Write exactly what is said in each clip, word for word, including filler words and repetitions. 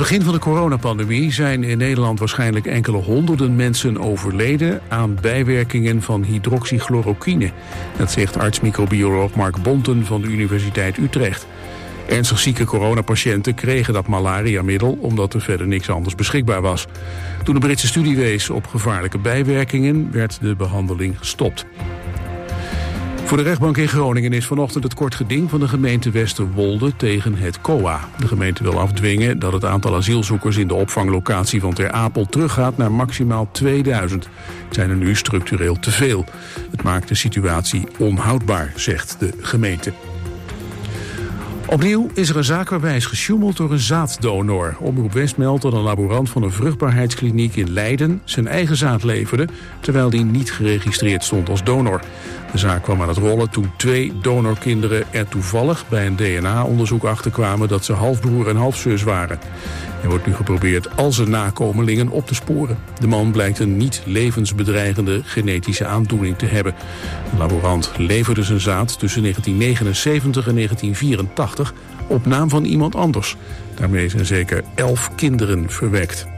begin van de coronapandemie zijn in Nederland waarschijnlijk enkele honderden mensen overleden aan bijwerkingen van hydroxychloroquine. Dat zegt arts-microbioloog Mark Bonten van de Universiteit Utrecht. Ernstig zieke coronapatiënten kregen dat malariamiddel omdat er verder niks anders beschikbaar was. Toen de Britse studie wees op gevaarlijke bijwerkingen werd de behandeling gestopt. Voor de rechtbank in Groningen is vanochtend het kort geding van de gemeente Westerwolde tegen het C O A. De gemeente wil afdwingen dat het aantal asielzoekers in de opvanglocatie van Ter Apel teruggaat naar maximaal tweeduizend. Het zijn er nu structureel te veel. Het maakt de situatie onhoudbaar, zegt de gemeente. Opnieuw is er een zaak waarbij is gesjoemeld door een zaaddonor. Omroep West meldt dat een laborant van een vruchtbaarheidskliniek in Leiden zijn eigen zaad leverde, terwijl die niet geregistreerd stond als donor. De zaak kwam aan het rollen toen twee donorkinderen er toevallig bij een D N A-onderzoek achterkwamen dat ze halfbroer en halfzus waren. Er wordt nu geprobeerd al zijn nakomelingen op te sporen. De man blijkt een niet levensbedreigende genetische aandoening te hebben. De laborant leverde zijn zaad tussen negentien negenenzeventig en negentien vierentachtig op naam van iemand anders. Daarmee zijn zeker elf kinderen verwekt.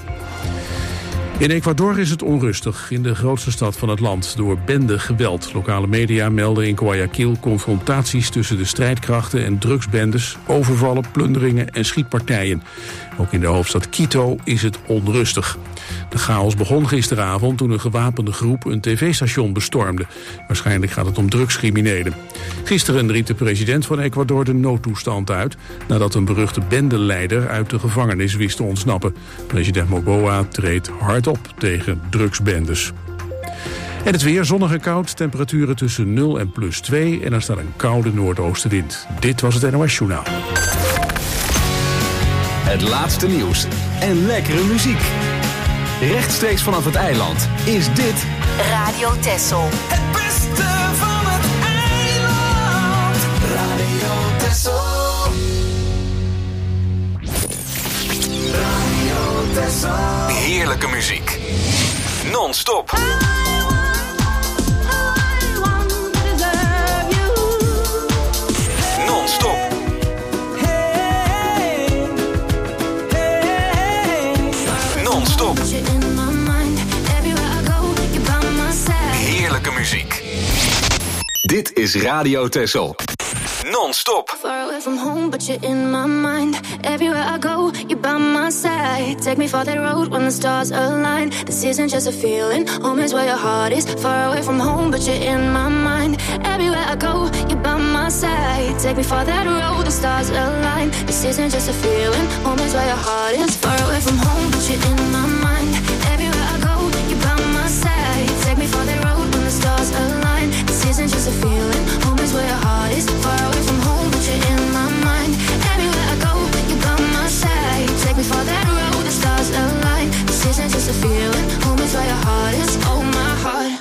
In Ecuador is het onrustig in de grootste stad van het land door bendegeweld. Lokale media melden in Guayaquil confrontaties tussen de strijdkrachten en drugsbendes, overvallen, plunderingen en schietpartijen. Ook in de hoofdstad Quito is het onrustig. De chaos begon gisteravond toen een gewapende groep een tv-station bestormde. Waarschijnlijk gaat het om drugscriminelen. Gisteren riep de president van Ecuador de noodtoestand uit nadat een beruchte bendeleider uit de gevangenis wist te ontsnappen. President Moboa treedt hard op tegen drugsbendes. En het weer, zonnig en koud, temperaturen tussen nul en plus twee en er staat een koude noordoostenwind. Dit was het N O S Journaal. Het laatste nieuws en lekkere muziek. Rechtstreeks vanaf het eiland is dit Radio Texel. Het beste van het eiland. Radio Texel. Radio Texel. heerlijke muziek. Non-stop. Non-stop. Non-stop. Heerlijke muziek. Dit is Radio Texel. Non-stop. Far away from home, but you're in my mind. Everywhere I go, you're by my side. Take me for that road when the stars align. This isn't just a feeling, home is where your heart is. Far away from home, but you're in my mind. Everywhere I go, you're by my side. Take me for that road, the stars align. This isn't just a feeling, home is where your heart is. Far away from home, but you're in my mind. Everywhere I go, you're by my side. Take me for that road when the stars align. This isn't just a feeling, home is where your heart is. Far away from home, but you're in my mind. Everywhere I go, you're by my side. Take me for that road, the stars align. This isn't just a feeling, home is where your heart is. Oh, my heart.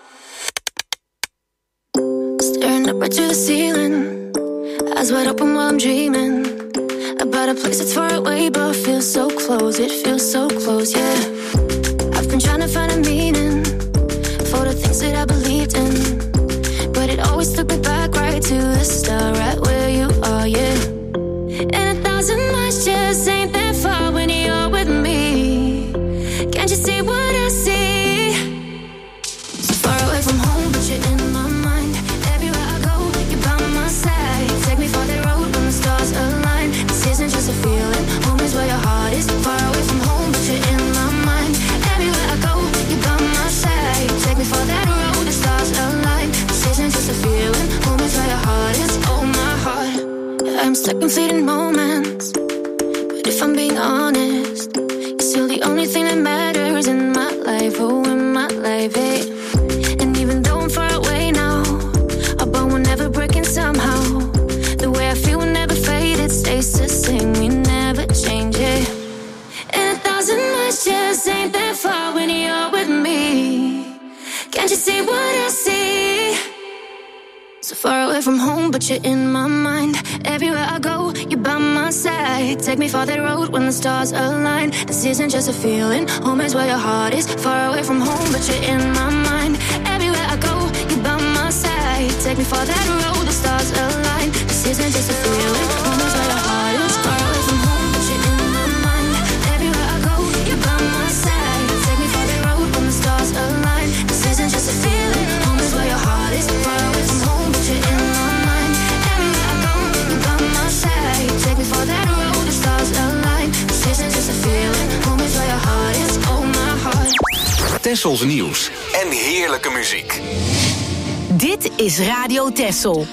Staring up right to the ceiling, eyes wide open while I'm dreaming about a place that's far away but feels so close. It feels so close, yeah. I've been trying to find a meaning for the things that I believed in, but it always took me back right to the start, right where you are, yeah. And a thousand miles just ain't that far when you're with me. Can't you see what I see? So far away from home, but you're in my mind. Everywhere I go, you're by my side. Take me for that road when the stars align. This isn't just a feeling, home is where your heart is. Far away from home, but you're in my mind. Everywhere I go, you're by my side. Take me for that road, the stars align. This isn't just a feeling, home is where your heart is. Oh, my heart. I'm stuck in fleeting moments, but if I'm being honest, you're still the only thing that matters in my life. Oh, in my life, hey. And even though I'm far away now, our bond will never break in somehow. The way I feel will never fade, it stays the same, we never change it. And a thousand miles just ain't that far when you're with me. Can't you see what I see? So far away from home, but you're in my mind. Everywhere I go, you're by my side. Take me for that road when the stars align. This isn't just a feeling, home is where your heart is. Far away from home, but you're in my mind. Everywhere I go, you're by my side. Take me for that road, the stars align. This isn't just a feeling, home is where your heart is. Far away from home, but you're in my mind. Tessels nieuws en heerlijke muziek. Dit is Radio Tessel.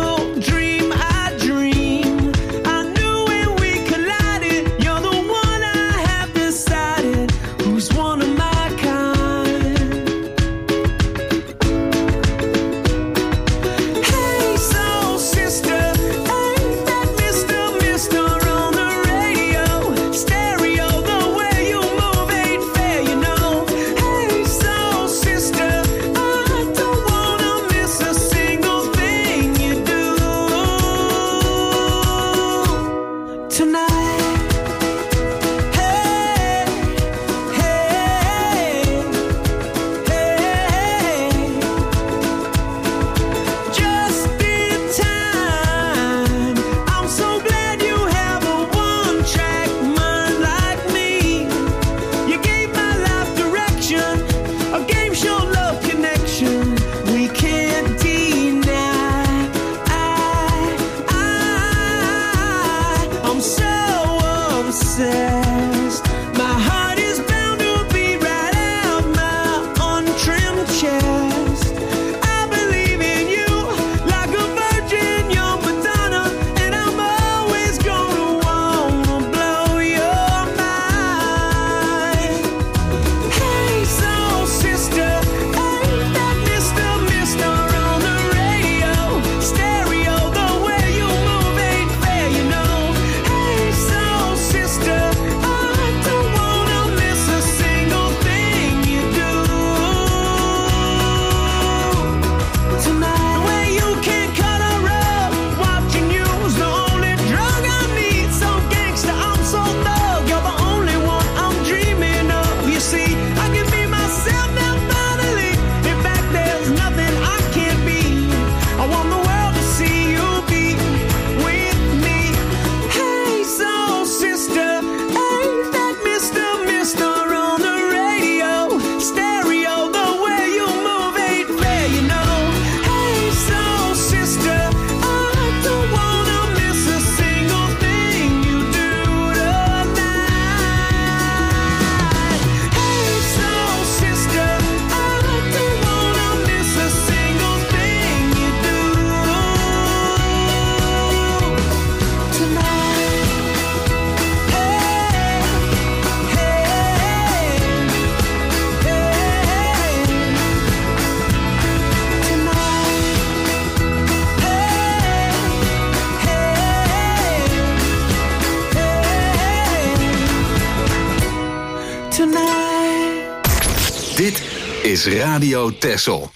One Dit is Radio Texel.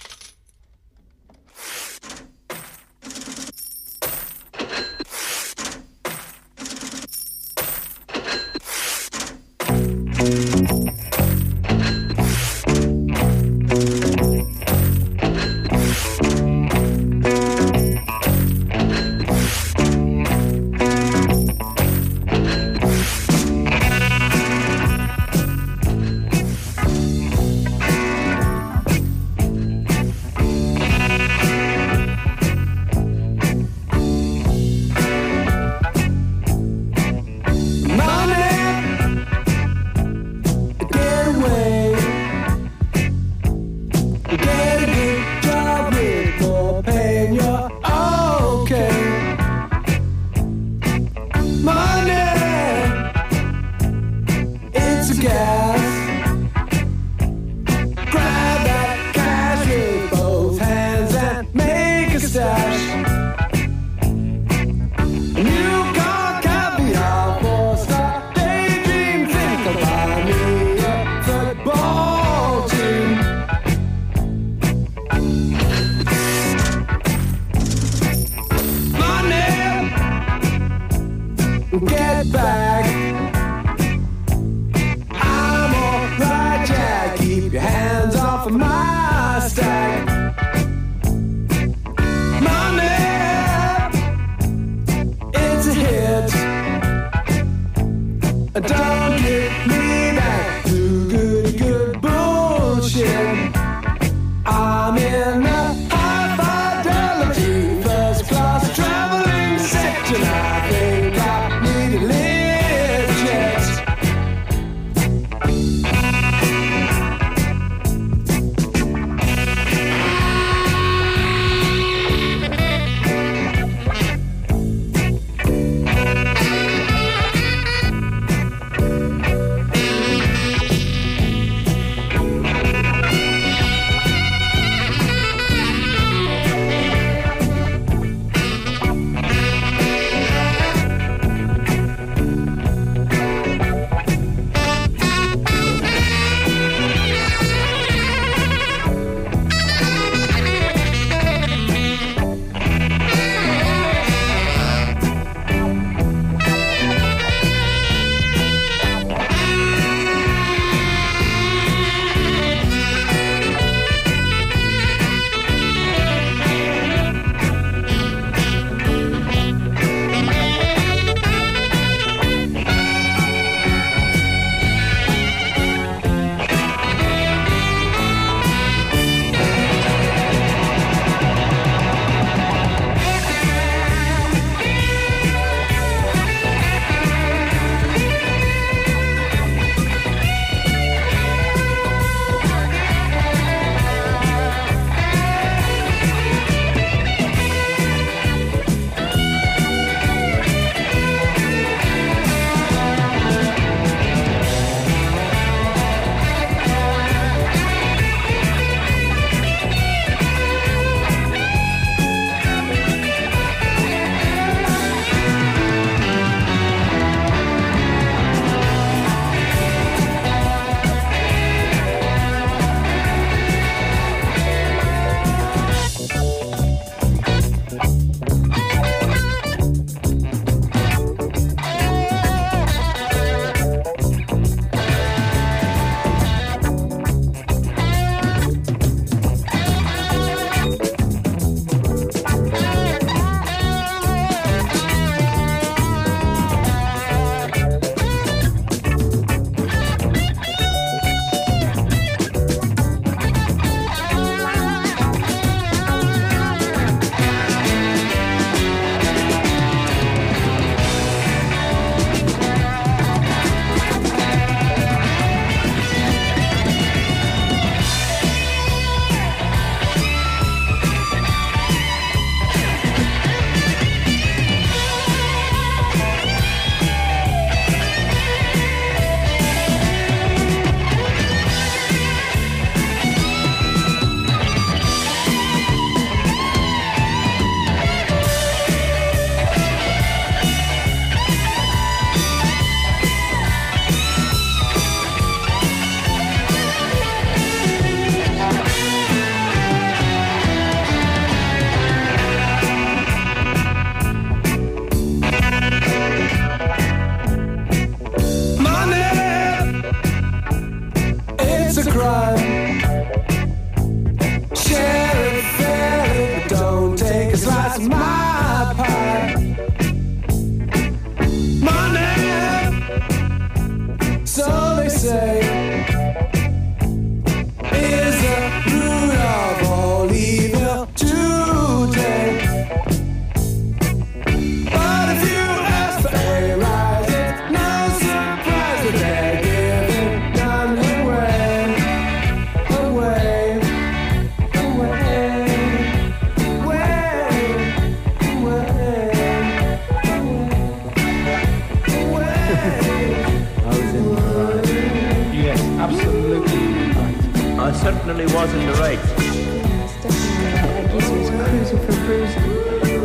certainly was in the right. Yes, definitely. I guess he was cruising for bruising.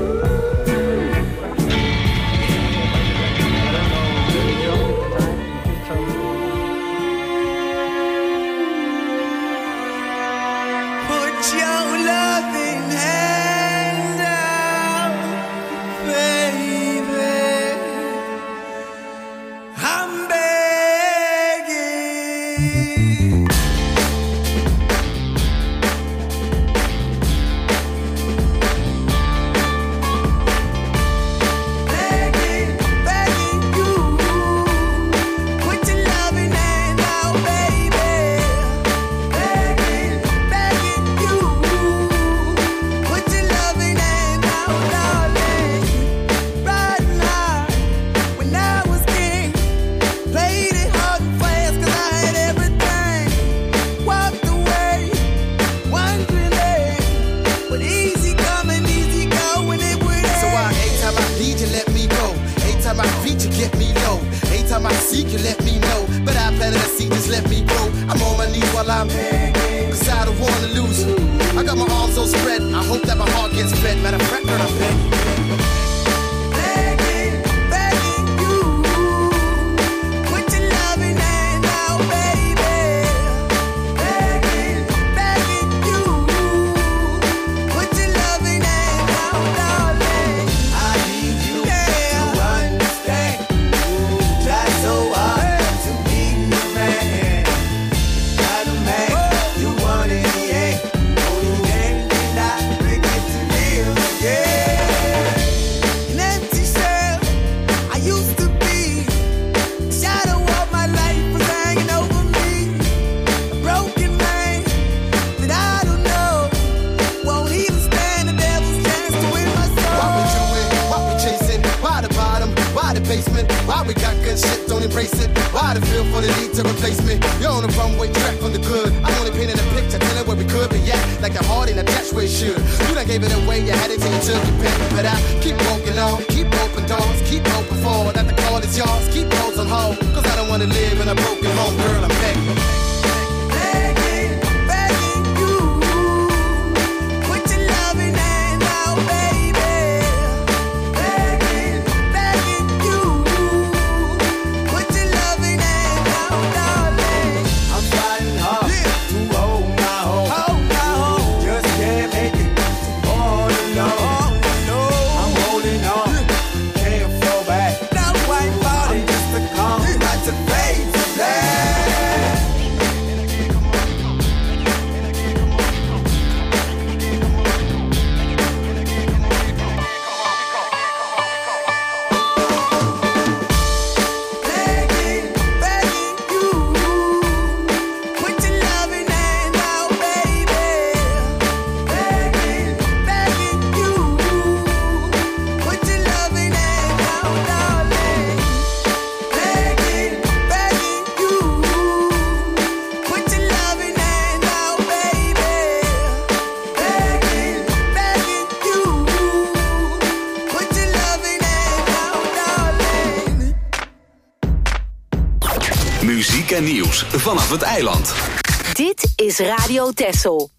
Muziek en nieuws vanaf het eiland. Dit is Radio Texel.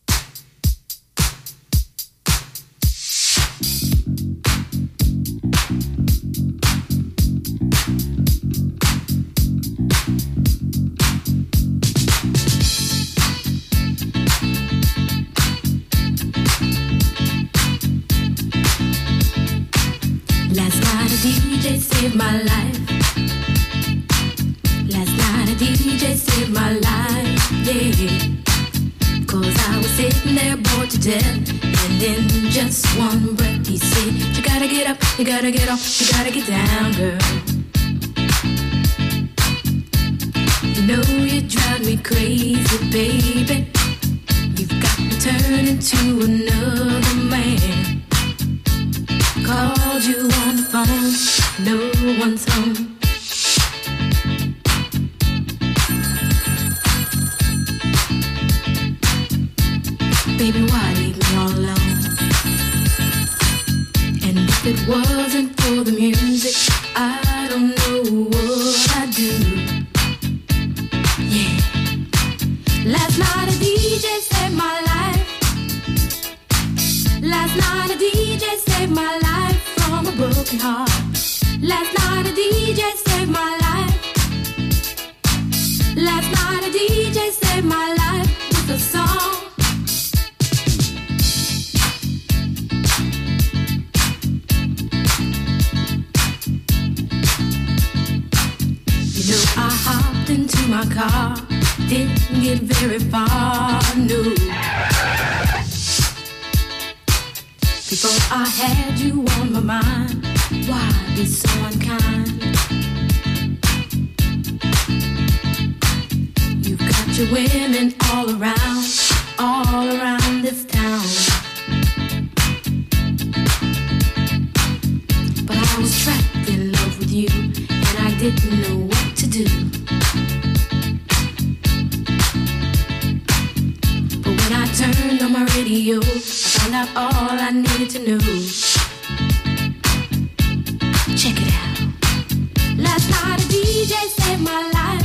Last night a D J saved my life. Last night a D J saved my life, yeah. Cause I was sitting there bored to death, and in just one breath he said, you gotta get up, you gotta get off, you gotta get down, girl. You know you drive me crazy, baby. You've got me turning to another man. Called you on the phone, no one's home. Baby, why leave me all alone? And if it wasn't for the music, I don't know what I'd do. Yeah. Last night a D J my car, didn't get very far, no. Before I had you on my mind, why be so unkind? You've got your women all around, all around this town. But I was trapped in love with you, and I didn't know what to do. But when I turned on my radio, I found out all I needed to know. Check it out. Last night a D J saved my life.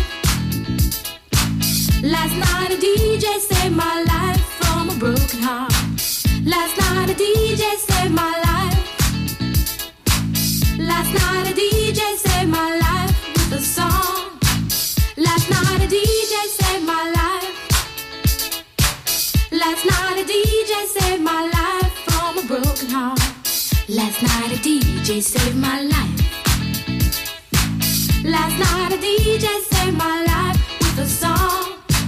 Last night a D J saved my life from a broken heart. Last night a D J saved my life. Last night a D J saved my life with a song. Last night a D J saved my life. Last night a D J saved my life from a broken heart. Last night a D J saved my life. Last night a D J saved my life with a song.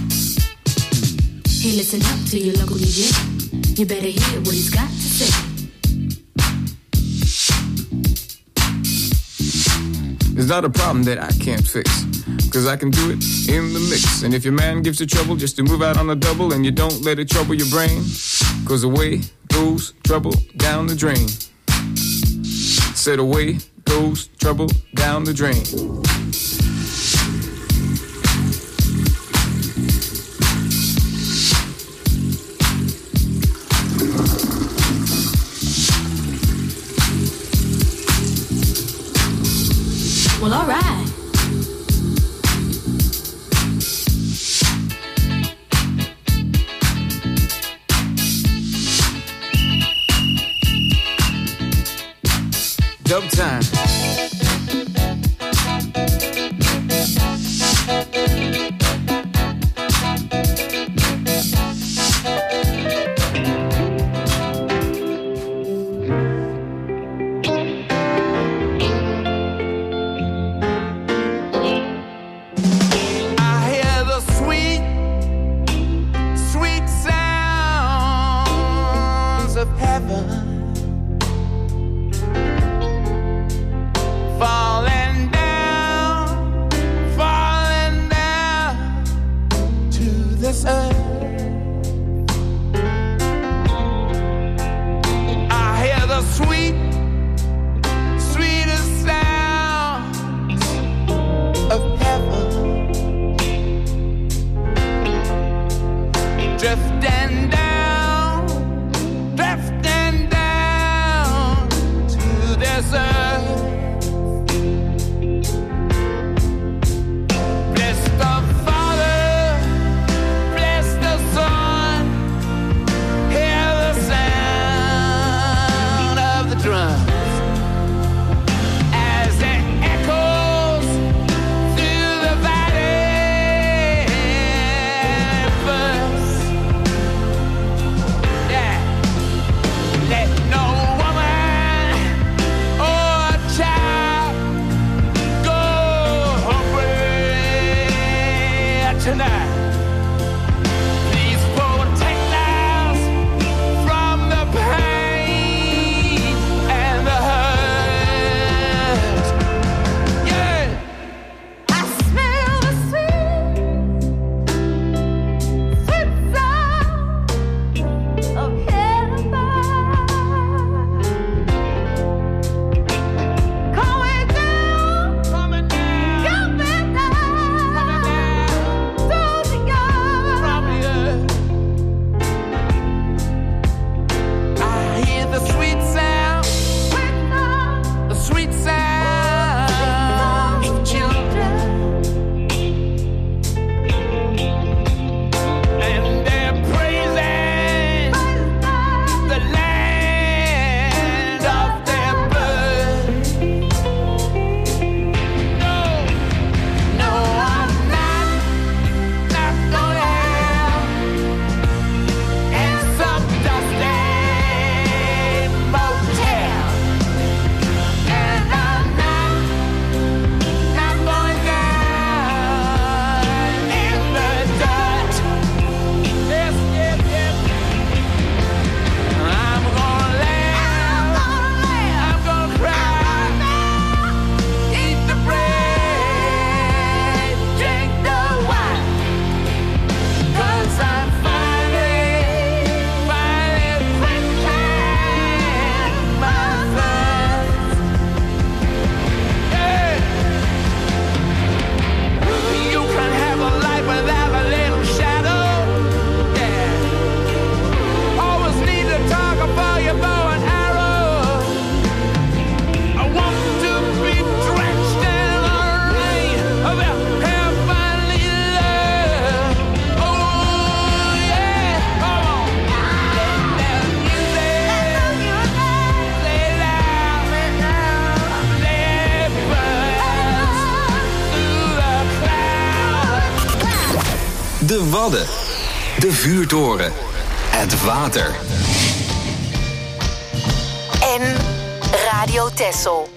Hey, listen up to your local D J. You better hear what he's got to say. There's not a problem that I can't fix, cause I can do it in the mix. And if your man gives you trouble just to move out on the double, and you don't let it trouble your brain, cause away goes trouble down the drain. Said away goes trouble down the drain. Well, all right. Dub time. De Wadden. De vuurtoren. Het water. En Radio Texel.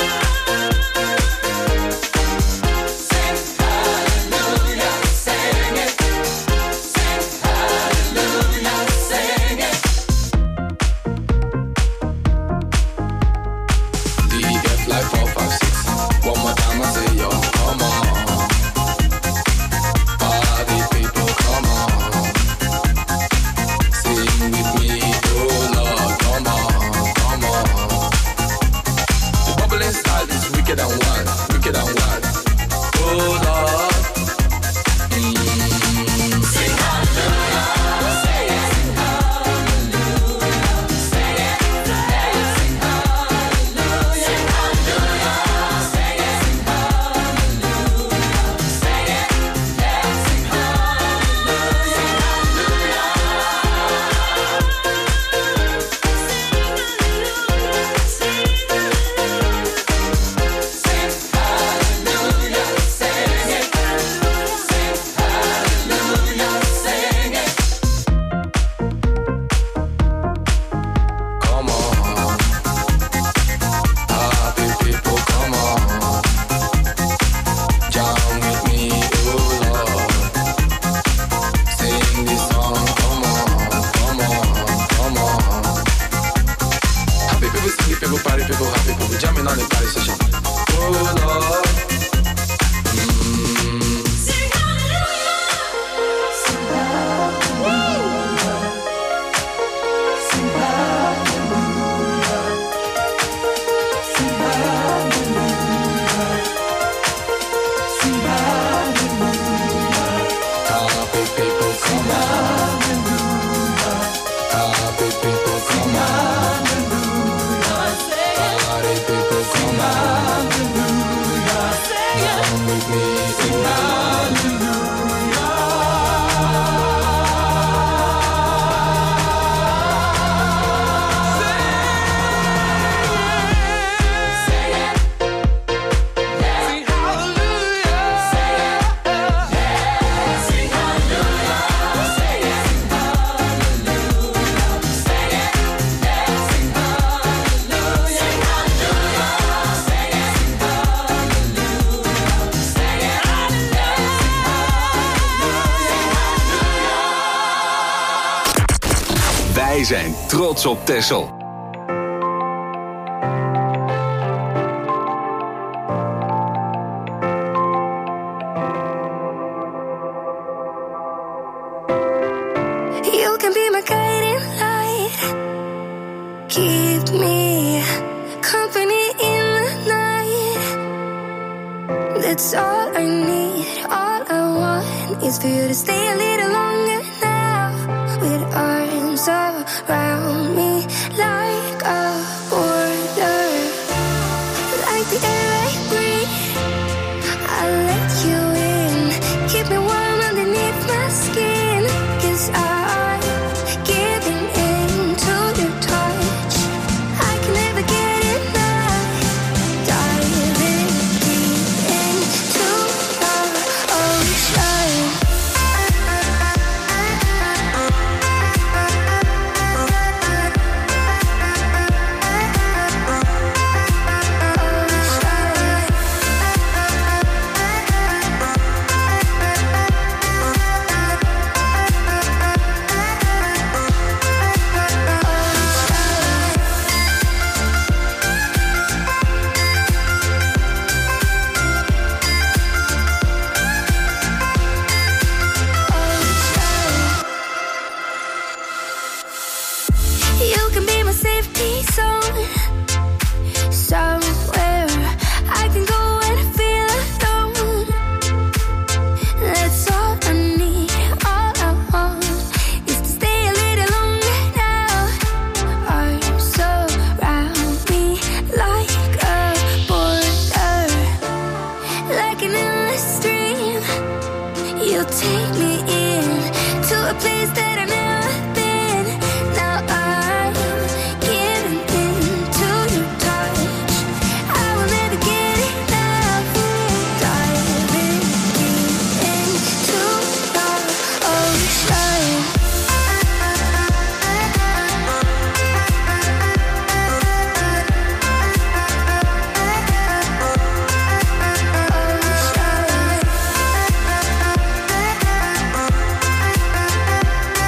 Sing Wij zijn trots op Texel. You can be my guiding light. Keep me company in the night. That's all I need. All I want is for you to stay a little longer now. With arms around me like a border. Like the air I breathe, I'll let you in. Keep me warm underneath my skin. 'Cause I'm giving in to your touch. I can never get enough. Diving deep into the ocean. You can be my safety zone. Somewhere I can go and feel alone. That's all I need. All I want is to stay a little longer now. Arms around me like a border. Like an endless stream. You'll take me in to a place that I've never been. Now I'm giving in to your touch. I will never get enough. Diving deep into the ocean. Ocean.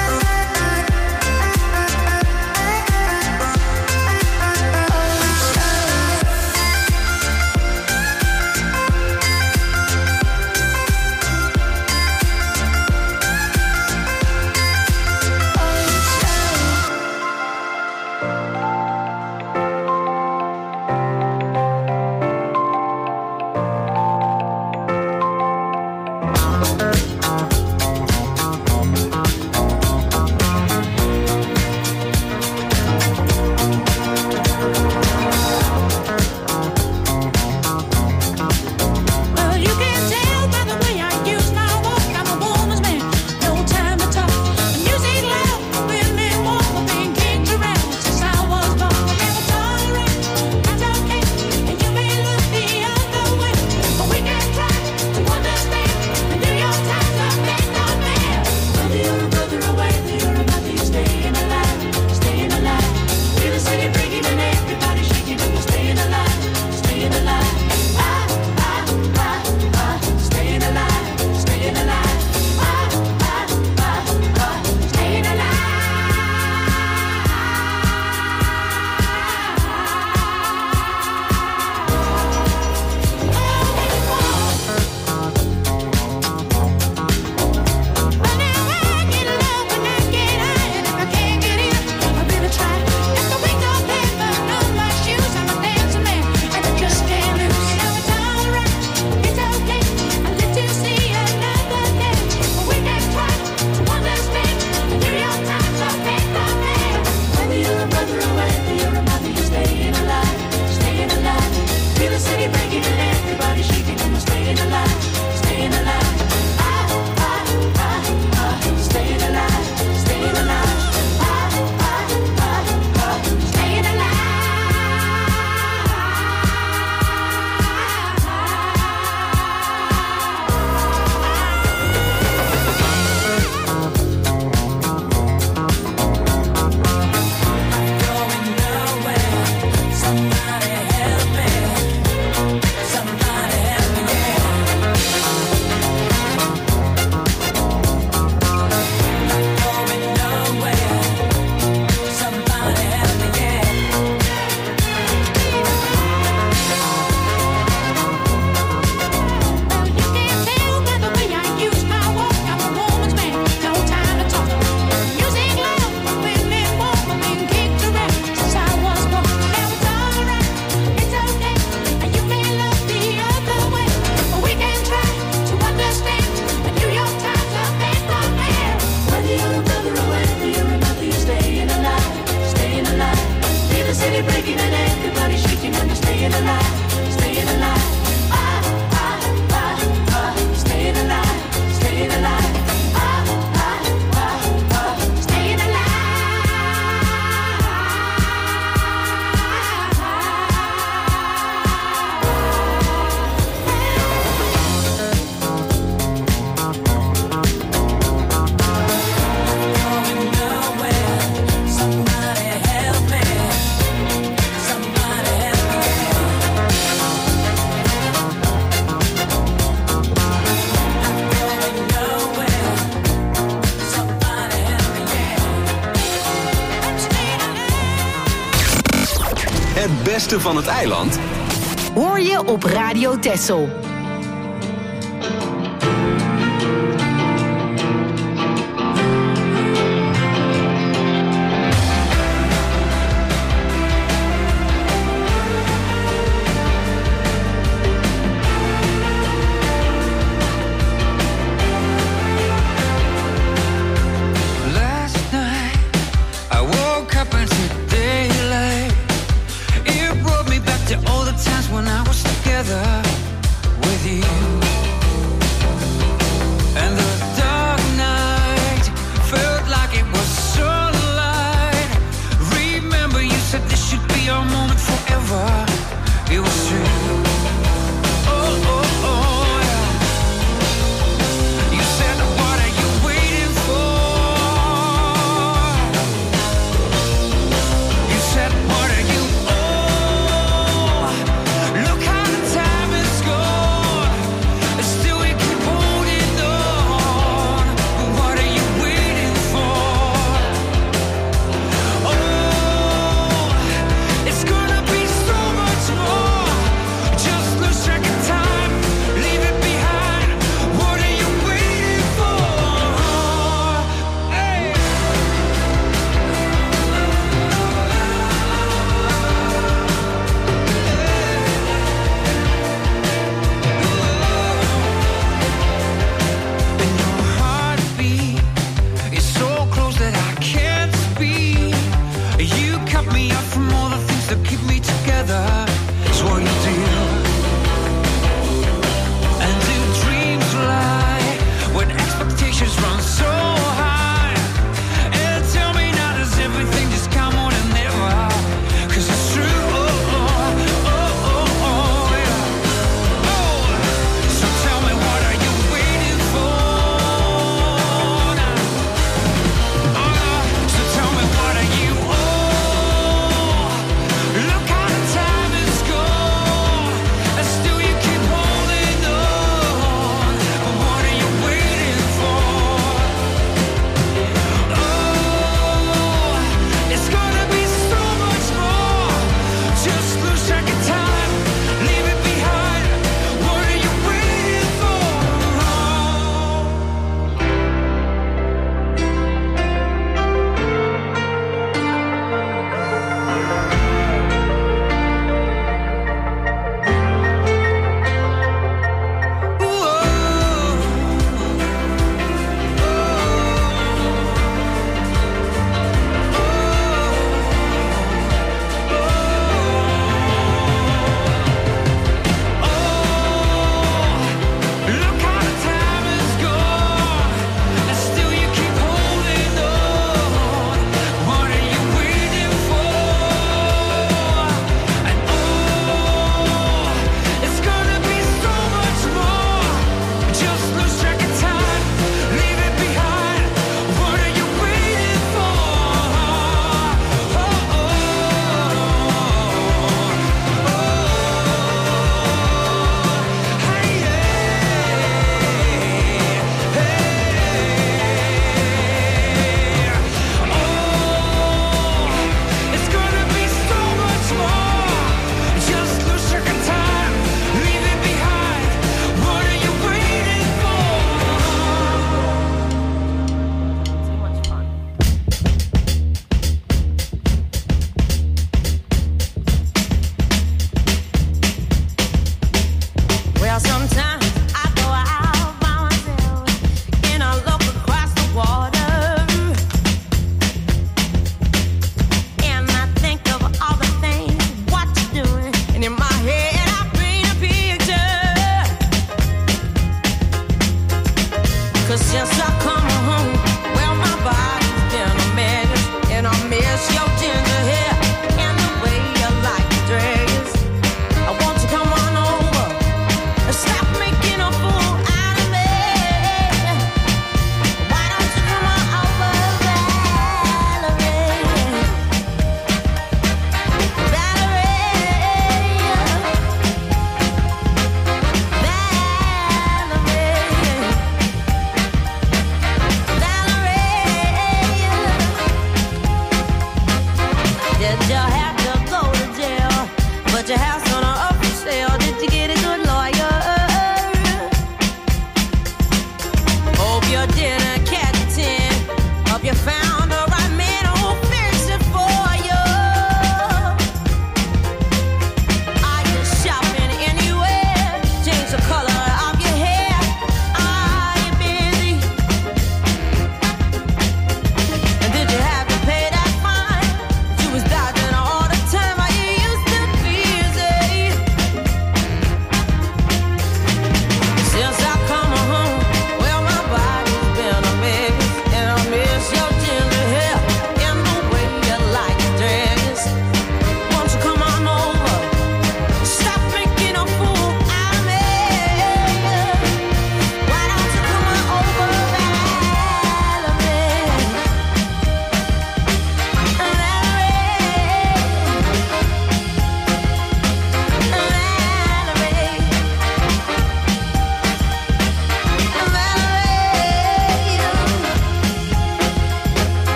Het beste van het eiland Hoor je op Radio Texel. When I was together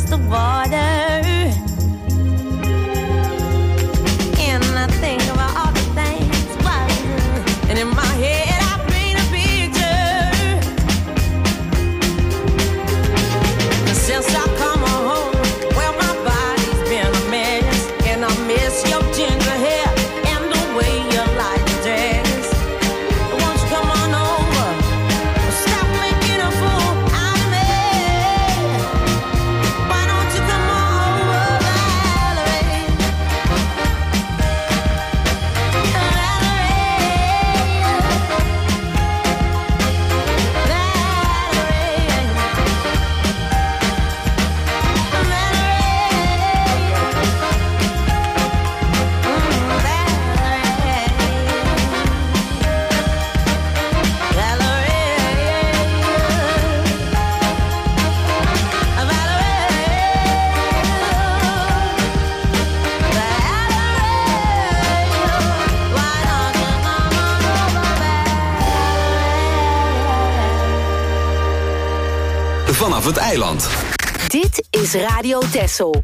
the water. And I think about all the things, and in my head I paint a picture. Since I come home, well, my body's been a mess, and I miss your ginger hair and the way you like to dress. Won't you come on over? Stop making a fool out of me. Why don't you come on over, Valerie? Vanaf het eiland. Dit is Radio Texel.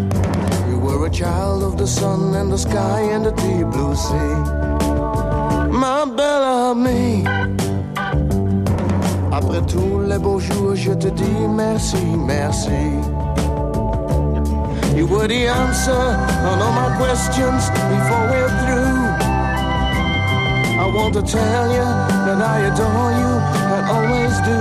child of the sun and the sky and the deep blue sea. ma belle amie. Après tous les beaux jours, je te dis merci, merci. You were the answer on all my questions before we're through. I want to tell you that I adore you and always do.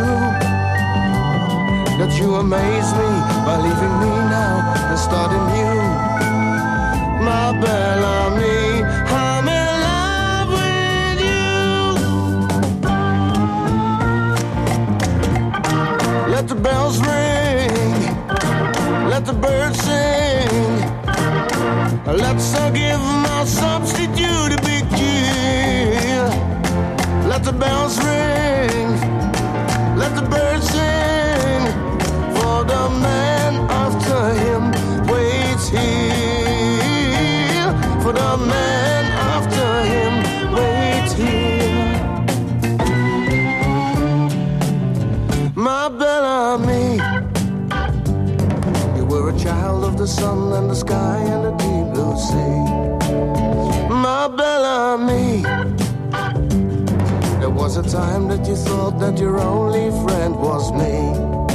That you amaze me by leaving me now and starting new. My belle amie, I'm in love with you. Let the bells ring, let the birds sing. Let's uh, give my substitute a big cheer. Let the bells ring, let the birds sing. For the man after him waits here. For the man after him waits here. My belle amie, you were a child of the sun and the sky and the deep blue sea. My belle amie, there was a time that you thought that your only friend was me.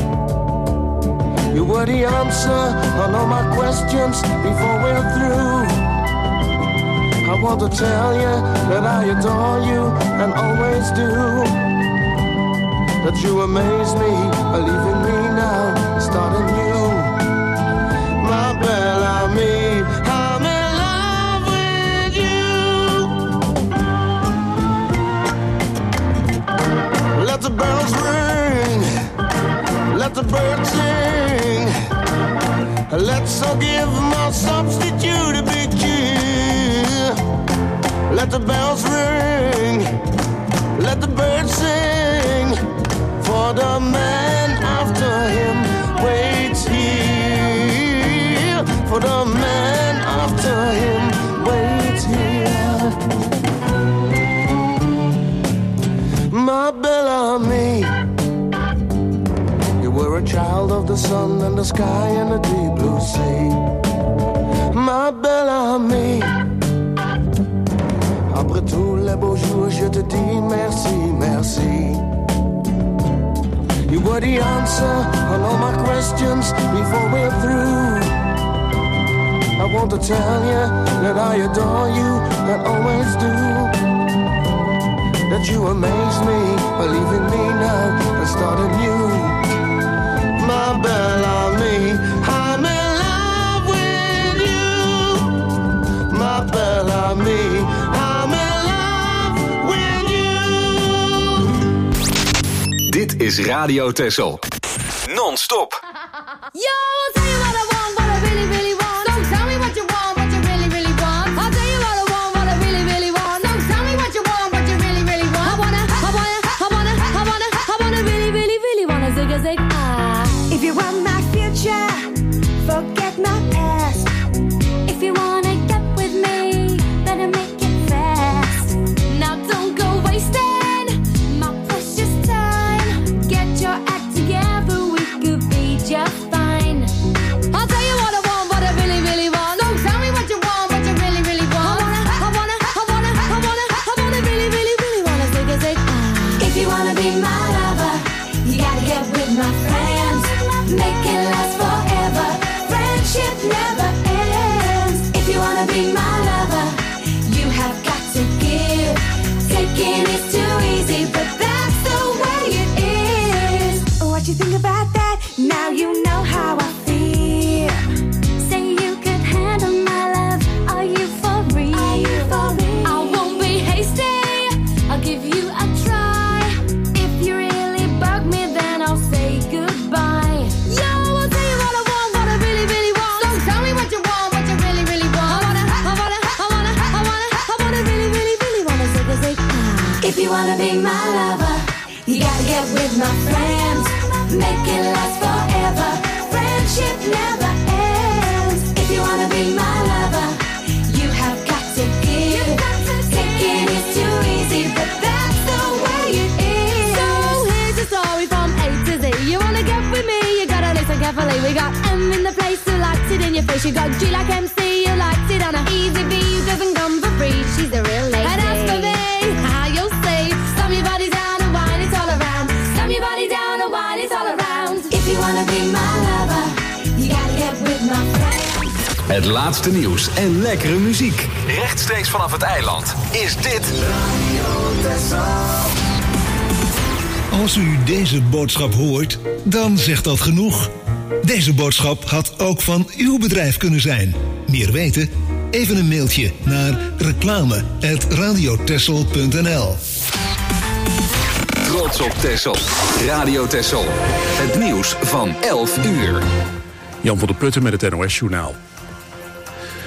You were the answer on all my questions before we're through. I want to tell you that I adore you and always do. That you amaze me by leaving me now, starting new. My belle amie, I'm in love with you. Let the bells ring, let the birds sing. Let's all give my substitute a big cheer. Let the bells ring, let the birds sing. For the man after him waits here. For the man after him waits here. My belle amie, you were a child of the sun and the sky and the deep blue sea. Ma belle amie, après tous les beaux jours, je te dis merci, merci. You were the answer on all my questions before we're through. I want to tell you that I adore you and always do. That you amaze me by leaving me now and starting new. My belle amie, I'm in love with you. My belle amie, I'm in love with you. Dit is Radio Texel. Non-stop. Yo, I'll tell you what I want, what I really, really want. Don't tell me what you want, what you really, really want. I'll tell you what I want, what I really, really want. Don't tell me what you want, what you really, really want. I wanna, I wanna, I wanna, I wanna, I wanna really, really, really wanna zig a zig ah. If you want my future, forget my past. If you wanna get with me, better make it fast. Now don't go wasting my precious time. Get your act together, we could be just fine. I'll tell you what I want, what I really, really want. Don't tell me what you want, what you really, really want. I wanna, I wanna, I wanna, I wanna, I wanna really, really, really wanna zig a zig ah. If you wanna be my lover, you gotta get with my friends. Make it last forever. Friendship never ends. If you wanna be my lover, you have got to give. Taking is too easy, but that's the way it is. What you think about that? Now you know how I feel. Say you could handle my love. Are you for real? Are you for real? I won't be hasty. I'll give you a try. If you really bug me, then I'll say goodbye. Yo, I'll tell you what I want, what I really, really want. Don't tell me what you want, what you really, really want. I wanna, I wanna, I wanna, I wanna, I wanna really, really, really wanna zig a zig ah. If you wanna be my lover, you gotta get with my friends. Make it last forever. Friendship never ends. If you wanna be my lover, you have got to give. Taking is too easy, but that's the way it is. So here's your story from A to Z. You wanna get with me, you gotta listen carefully. We got M in the place who likes it in your face. You got G like M C, who likes it on a easy B, who doesn't come for free. She's a real lady. And as for me, ha, Het laatste nieuws en lekkere muziek. Rechtstreeks vanaf het eiland is dit Radio Texel. Als u deze boodschap hoort, dan zegt dat genoeg. Deze boodschap had ook van uw bedrijf kunnen zijn. Meer weten? Even een mailtje naar reclame at radiotexel punt n l. Trots op Texel. Radio Texel. Het nieuws van elf uur. Jan van der Putten met het N O S Journaal.